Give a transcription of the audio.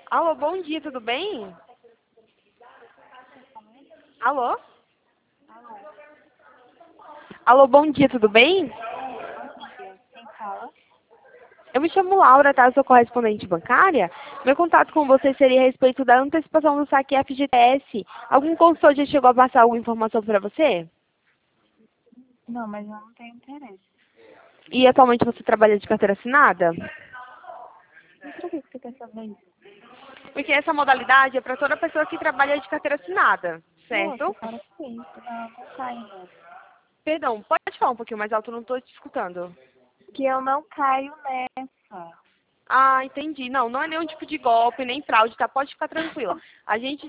Alô, bom dia, tudo bem? Alô? Alô, bom dia, tudo bem? Quem fala? Eu me chamo Laura, tá? Eu sou correspondente bancária. Meu contato com você seria a respeito da antecipação do saque FGTS. Algum consultor já chegou a passar alguma informação para você? Não, mas eu não tenho interesse. E atualmente você trabalha de carteira assinada? Mas por que você quer saber isso? Porque essa modalidade é para toda pessoa que trabalha de carteira assinada, Poxa, certo? para com isso. Não caio nessa. Perdão, pode falar um pouquinho mais alto, eu não estou te escutando. Que eu não caio nessa. Ah, entendi. Não, não é nenhum tipo de golpe, nem fraude, tá? Pode ficar tranquila. A gente